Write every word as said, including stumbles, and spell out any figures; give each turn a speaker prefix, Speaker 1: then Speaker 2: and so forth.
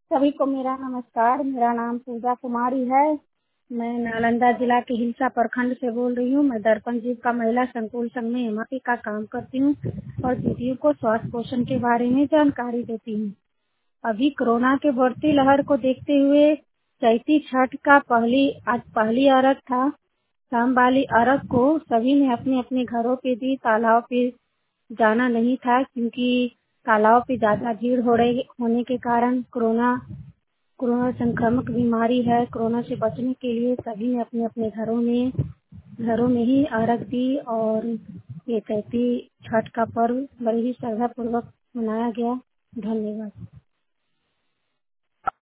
Speaker 1: सभी को मेरा नमस्कार। मेरा नाम पूजा कुमारी है। मैं नालंदा जिला के हिलसा प्रखंड से बोल रही हूँ। मैं दर्पण जीविका महिला संकुल संघ में एमआरपी का काम करती हूँ और दीदियों को स्वास्थ्य पोषण के बारे में जानकारी देती हूँ। अभी कोरोना के बढ़ती लहर को देखते हुए चैती छठ का पहली आज पहली अर्घ था। शाम वाली अर्घ को सभी ने अपने अपने घरों पे दी। तालाब पे जाना नहीं था क्योंकि तालाब पे ज्यादा भीड़ हो रही होने के कारण कोरोना कोरोना संक्रामक बीमारी है। कोरोना से बचने के लिए सभी ने अपने अपने घरों में घरों में ही अर्घ दी और ये चैती छठ का पर्व बड़ी ही श्रद्धा पूर्वक मनाया गया। धन्यवाद।